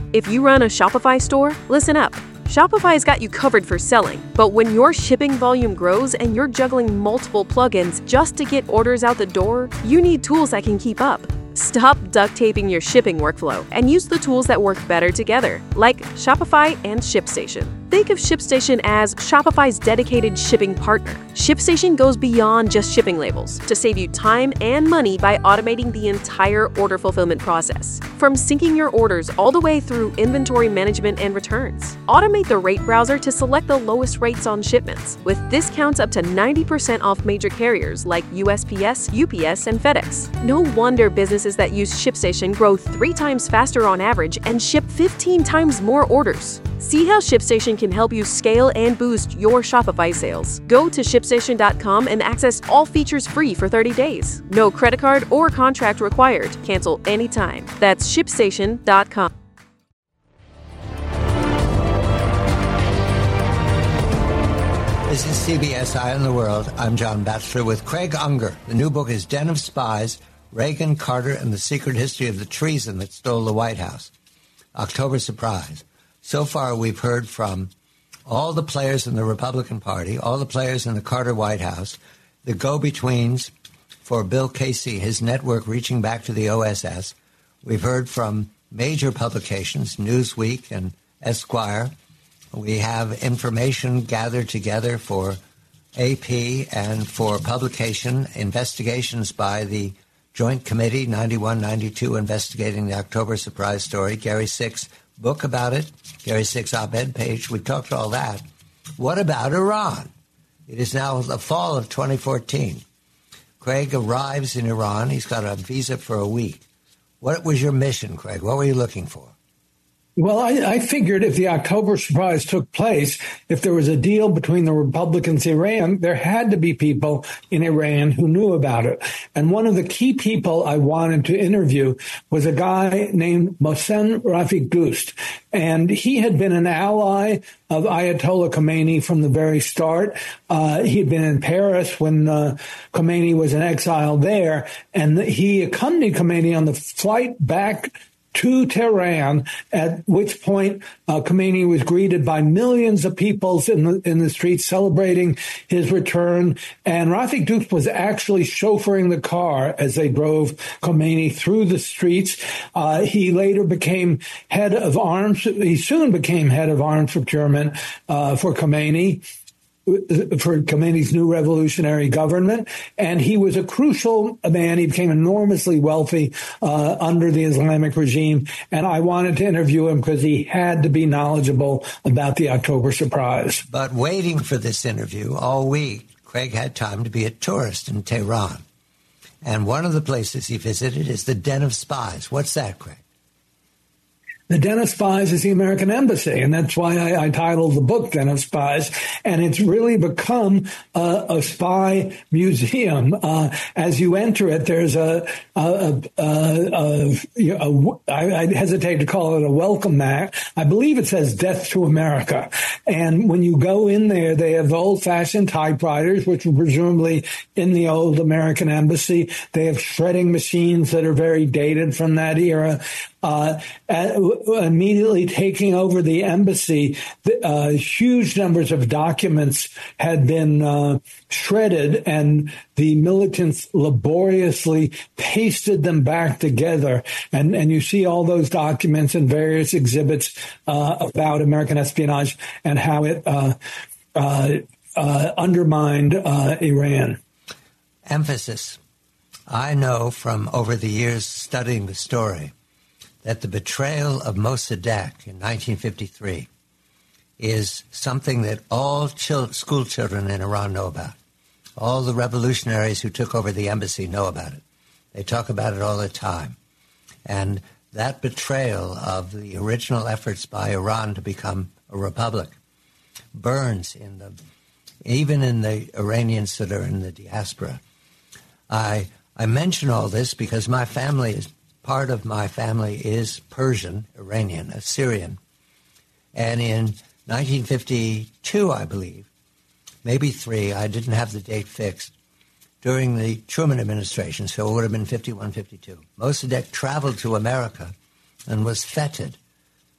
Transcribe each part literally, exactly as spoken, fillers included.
If you run a Shopify store, listen up. Shopify's got you covered for selling, but when your shipping volume grows and you're juggling multiple plugins just to get orders out the door, you need tools that can keep up. Stop duct taping your shipping workflow and use the tools that work better together, like Shopify and ShipStation. Think of ShipStation as Shopify's dedicated shipping partner. ShipStation goes beyond just shipping labels to save you time and money by automating the entire order fulfillment process, from syncing your orders all the way through inventory management and returns. Automate the rate browser to select the lowest rates on shipments, with discounts up to ninety percent off major carriers like U S P S, U P S, and FedEx. No wonder businesses that use ShipStation grow three times faster on average and ship fifteen times more orders. See how ShipStation can help you scale and boost your Shopify sales. Go to ship station dot com and access all features free for thirty days. No credit card or contract required. Cancel anytime. That's ship station dot com. This is C B S Eye on the World. I'm John Batchelor with Craig Unger. The new book is Den of Spies, Reagan, Carter, and the Secret History of the Treason That Stole the White House. October Surprise. So far, we've heard from all the players in the Republican Party, all the players in the Carter White House, the go-betweens for Bill Casey, his network reaching back to the O S S. We've heard from major publications, Newsweek and Esquire. We have information gathered together for A P and for publication, investigations by the Joint Committee ninety-one ninety-two investigating the October surprise story, Gary Sick's book about it, Gary Sick's op-ed page. We talked all that. What about Iran? It is now the fall of twenty fourteen. Craig arrives in Iran. He's got a visa for a week. What was your mission, Craig? What were you looking for? Well, I, I figured if the October surprise took place, if there was a deal between the Republicans and Iran, there had to be people in Iran who knew about it. And one of the key people I wanted to interview was a guy named Mohsen Rafiq Dost. And he had been an ally of Ayatollah Khomeini from the very start. Uh, he had been in Paris when uh, Khomeini was in exile there. And he accompanied Khomeini on the flight back to Tehran, at which point uh, Khomeini was greeted by millions of people in the in the streets celebrating his return. And Rafiq Dost was actually chauffeuring the car as they drove Khomeini through the streets. Uh, he later became head of arms. He soon became head of arms procurement uh, for Khomeini. for Khomeini's new revolutionary government. And he was a crucial man. He became enormously wealthy uh, under the Islamic regime. And I wanted to interview him because he had to be knowledgeable about the October surprise. But waiting for this interview all week, Craig had time to be a tourist in Tehran. And one of the places he visited is the Den of Spies. What's that, Craig? The Den of Spies is the American Embassy, and that's why I, I titled the book Den of Spies. And it's really become uh, a spy museum. Uh, as you enter it, there's a, a, a, a, a, a I, I hesitate to call it a welcome mat. I believe it says Death to America. And when you go in there, they have old-fashioned typewriters, which were presumably in the old American Embassy. They have shredding machines that are very dated from that era. Uh, immediately taking over the embassy, uh, huge numbers of documents had been uh, shredded, and the militants laboriously pasted them back together. And, and you see all those documents and various exhibits uh, about American espionage and how it uh, uh, uh, undermined uh, Iran. Emphasis. I know from over the years studying the story that the betrayal of Mossadegh in nineteen fifty-three is something that all chil- school children in Iran know about. All the revolutionaries who took over the embassy know about it. They talk about it all the time. And that betrayal of the original efforts by Iran to become a republic burns in the, even in the Iranians that are in the diaspora. I I mention all this because my family is Part of my family is Persian, Iranian, Assyrian. And in nineteen fifty-two, I believe, maybe three, I didn't have the date fixed, during the Truman administration, so it would have been fifty-one, fifty-two. Mossadegh traveled to America and was feted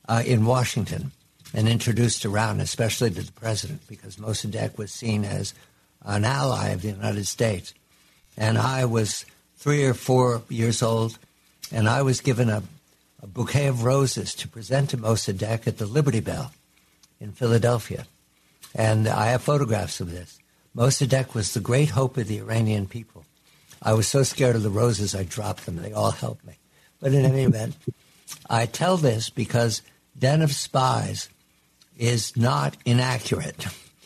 uh, in Washington and introduced Iran, especially to the president, because Mossadegh was seen as an ally of the United States. And I was three or four years old, and I was given a, a bouquet of roses to present to Mossadegh at the Liberty Bell in Philadelphia. And I have photographs of this. Mossadegh was the great hope of the Iranian people. I was so scared of the roses, I dropped them. They all helped me. But in any event, I tell this because Den of Spies is not inaccurate.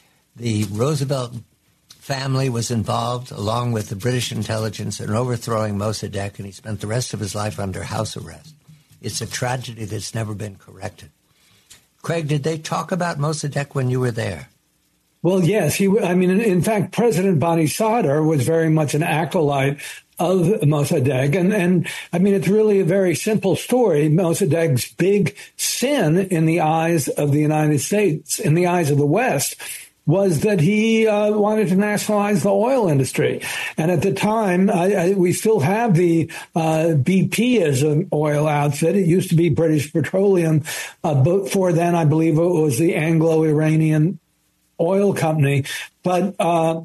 The Roosevelt family was involved, along with the British intelligence, in overthrowing Mossadegh, and he spent the rest of his life under house arrest. It's a tragedy that's never been corrected. Craig, did they talk about Mossadegh when you were there? Well, yes. He, I mean, in, in fact, President Bani Sadr was very much an acolyte of Mossadegh. And, and I mean, it's really a very simple story. Mossadegh's big sin in the eyes of the United States, in the eyes of the West, was that he uh, wanted to nationalize the oil industry. And at the time, I, I, we still have the uh, B P as an oil outfit. It used to be British Petroleum. Uh, before then, I believe it was the Anglo-Iranian Oil Company. But uh,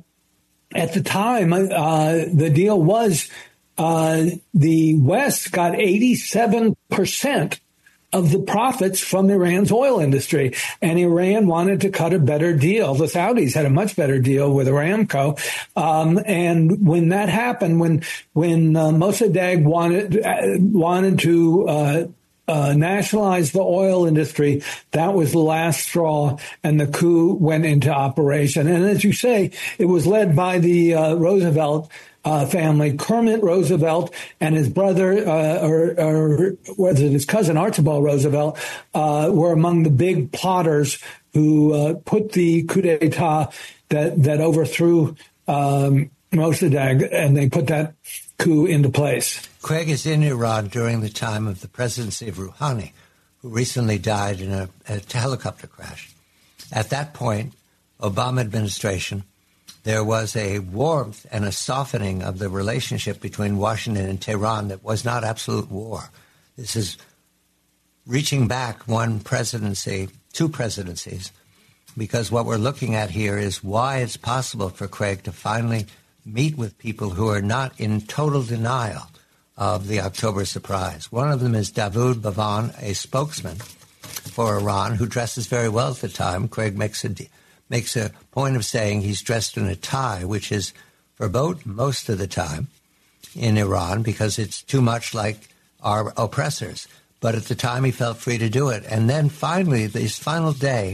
at the time, uh, the deal was uh, the West got eighty-seven percent of the profits from Iran's oil industry. And Iran wanted to cut a better deal. The Saudis had a much better deal with Aramco. Um, and when that happened, when when uh, Mossadegh wanted, uh, wanted to uh, uh, nationalize the oil industry, that was the last straw, and the coup went into operation. And as you say, it was led by the uh, Roosevelt Uh, family. Kermit Roosevelt and his brother, uh, or, or was it his cousin Archibald Roosevelt, uh, were among the big plotters who uh, put the coup d'etat that, that overthrew um, Mossadegh, and they put that coup into place. Craig is in Iran during the time of the presidency of Rouhani, who recently died in a, a helicopter crash. At that point, Obama administration, there was a warmth and a softening of the relationship between Washington and Tehran that was not absolute war. This is reaching back one presidency, two presidencies, because what we're looking at here is why it's possible for Craig to finally meet with people who are not in total denial of the October surprise. One of them is Davoud Bavan, a spokesman for Iran, who dresses very well at the time. Craig makes a makes a point of saying he's dressed in a tie, which is verboten most of the time in Iran because it's too much like our oppressors. But at the time, he felt free to do it. And then finally, this final day,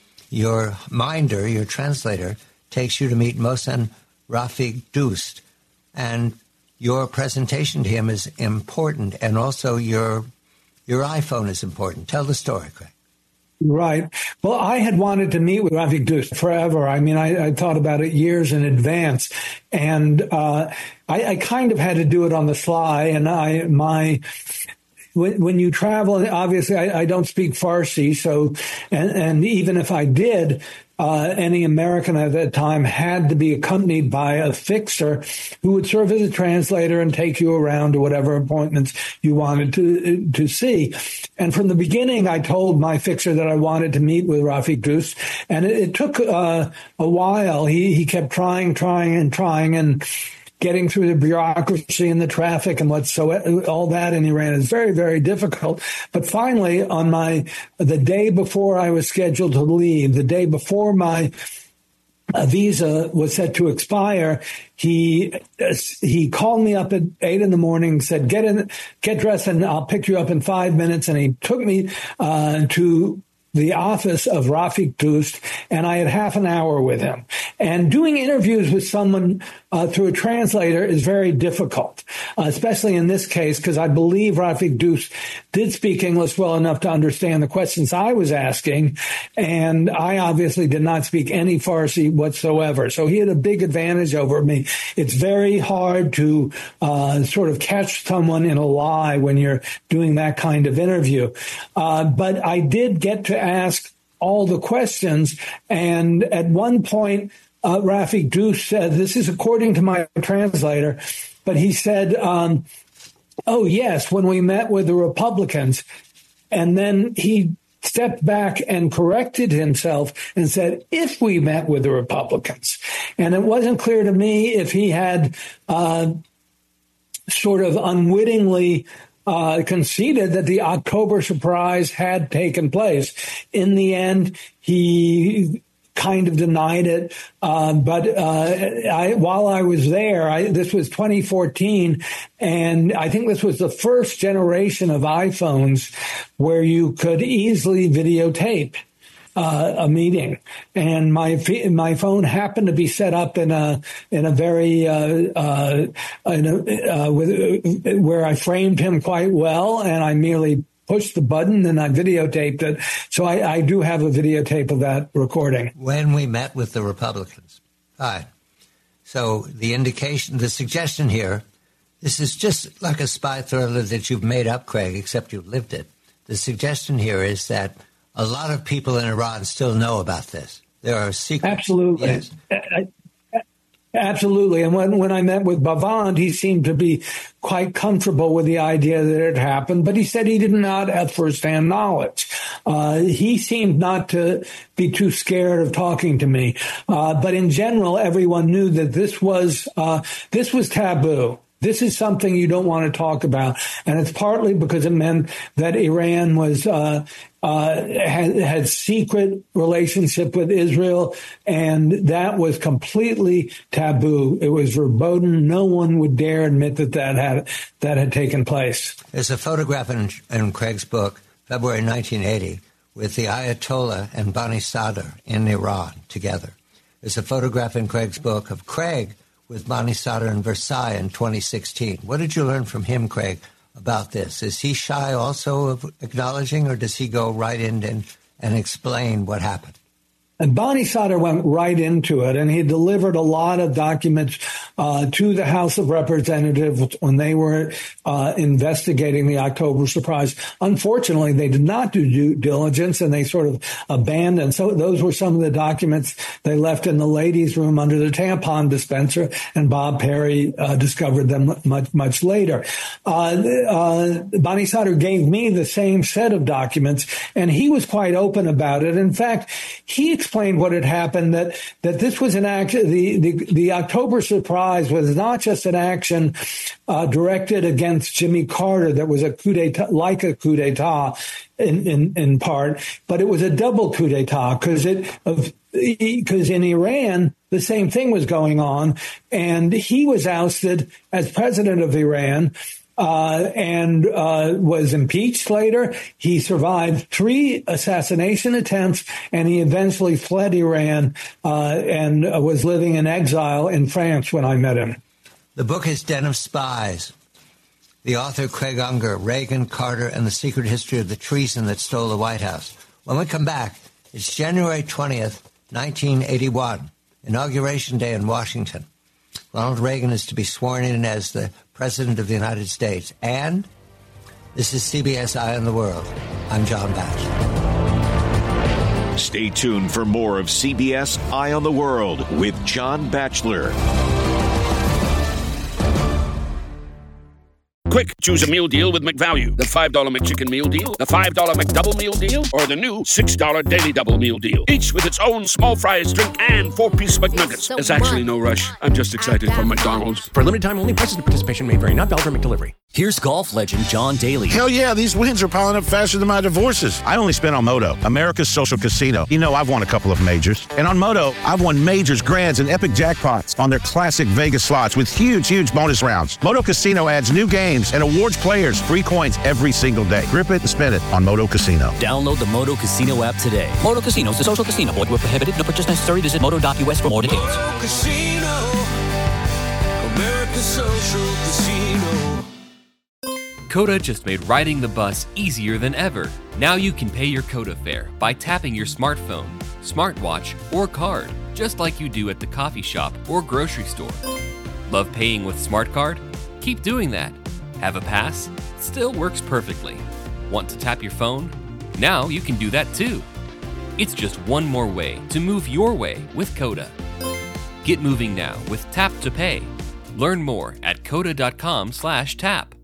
your minder, your translator, takes you to meet Mohsen Rafiq Dost. And your presentation to him is important, and also your your iPhone is important. Tell the story, Craig. Right. Well, I had wanted to meet with Rafiq Dost forever. I mean, I, I thought about it years in advance, and uh, I, I kind of had to do it on the fly. And I, my, when, when you travel, obviously, I, I don't speak Farsi, so, and, and even if I did, Uh, any American at that time had to be accompanied by a fixer who would serve as a translator and take you around to whatever appointments you wanted to to see. And from the beginning, I told my fixer that I wanted to meet with Rafiq Dost, and it, it took uh, a while. He he kept trying, trying, and trying, and getting through the bureaucracy and the traffic and what's so all that in Iran is very, very difficult. But finally, on my the day before I was scheduled to leave, the day before my uh, visa was set to expire, he he called me up at eight in the morning, said, "Get in, get dressed, and I'll pick you up in five minutes." And he took me uh, to the office of Rafiq Dost, and I had half an hour with him. And doing interviews with someone uh, through a translator is very difficult, uh, especially in this case, because I believe Rafiq Dost did speak English well enough to understand the questions I was asking, and I obviously did not speak any Farsi whatsoever. So he had a big advantage over me. It's very hard to uh, sort of catch someone in a lie when you're doing that kind of interview. Uh, but I did get to ask all the questions. And at one point, uh, Rafiq Dost said, this is according to my translator, but he said, um, oh, yes, when we met with the Republicans. And then he stepped back and corrected himself and said, if we met with the Republicans. And it wasn't clear to me if he had uh, sort of unwittingly uh, conceded that the October surprise had taken place. In the end, he kind of denied it. Uh, but uh, I, while I was there, I, this was twenty fourteen, and I think this was the first generation of iPhones where you could easily videotape uh, a meeting. And my my phone happened to be set up in a in a very uh, uh, in a, uh, with, where I framed him quite well, and I merely pushed the button and I videotaped it. So I, I do have a videotape of that recording. When we met with the Republicans. Hi. So the indication, the suggestion here, this is just like a spy thriller that you've made up, Craig, except you've lived it. The suggestion here is that a lot of people in Iran still know about this. There are secrets. Absolutely. Yes. I, Absolutely. And when, when I met with Bavand, he seemed to be quite comfortable with the idea that it happened, but he said he did not have firsthand knowledge. Uh, he seemed not to be too scared of talking to me. Uh, but in general, everyone knew that this was, uh, this was taboo. This is something you don't want to talk about. And it's partly because it meant that Iran was, uh, uh, had, had secret relationship with Israel. And that was completely taboo. It was verboten. No one would dare admit that that had, that had taken place. There's a photograph in, in Craig's book, February nineteen eighty, with the Ayatollah and Bani Sadr in Iran together. There's a photograph in Craig's book of Craig with Bani Sadr in Versailles in twenty sixteen. What did you learn from him, Craig, about this? Is he shy also of acknowledging, or does he go right in and, and explain what happened? And Bani Sadr went right into it, and he delivered a lot of documents uh, to the House of Representatives when they were uh, investigating the October surprise. Unfortunately, they did not do due diligence, and they sort of abandoned. So those were some of the documents they left in the ladies' room under the tampon dispenser, and Bob Perry uh, discovered them much, much later. Uh, uh, Bani Sadr gave me the same set of documents, and he was quite open about it. In fact, he explained what had happened, that that this was an action, the, the, the October surprise was not just an action uh, directed against Jimmy Carter that was a coup d'etat, like a coup d'etat in, in, in part, but it was a double coup d'etat because it, because in Iran, the same thing was going on, and he was ousted as president of Iran. Uh, and uh, was impeached later. He survived three assassination attempts, and he eventually fled Iran uh, and uh, was living in exile in France when I met him. The book is Den of Spies. The author, Craig Unger, Reagan, Carter, and the Secret History of the Treason that Stole the White House. When we come back, it's January twentieth, nineteen eighty-one, Inauguration Day in Washington. Ronald Reagan is to be sworn in as the President of the United States. And this is C B S Eye on the World. I'm John Batchelor. Stay tuned for more of C B S Eye on the World with John Batchelor. Quick, choose a meal deal with McValue. The five dollar McChicken meal deal, the five dollar McDouble meal deal, or the new six dollar Daily Double meal deal. Each with its own small fries, drink, and four-piece McNuggets. There's actually no rush. I'm just excited for McDonald's. For limited time only, prices and participation may vary. Not valid for McDelivery. Here's golf legend John Daly. Hell yeah, these wins are piling up faster than my divorces. I only spent on Moto, America's social casino. You know, I've won a couple of majors. And on Moto, I've won majors, grands, and epic jackpots on their classic Vegas slots with huge, huge bonus rounds. Moto Casino adds new games and awards players free coins every single day. Grip it and spend it on Moto Casino. Download the Moto Casino app today. Moto Casino is a social casino. Void where prohibited. No purchase necessary. Visit moto dot U S for more details. Moto Casino, America's social casino. Coda just made riding the bus easier than ever. Now you can pay your Coda fare by tapping your smartphone, smartwatch, or card, just like you do at the coffee shop or grocery store. Love paying with Smart Card? Keep doing that. Have a pass? Still works perfectly. Want to tap your phone? Now you can do that too. It's just one more way to move your way with Coda. Get moving now with Tap to Pay. Learn more at coda dot com slash tap.